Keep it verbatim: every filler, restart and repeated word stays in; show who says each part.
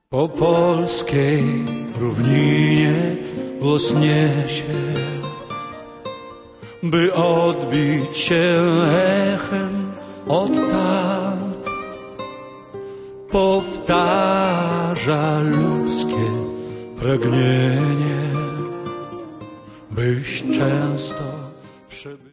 Speaker 1: Po polskiej równinie głos niesie, by odbić się echem odtąd. Powtarza ludzkie pragnienie, byś często przybył.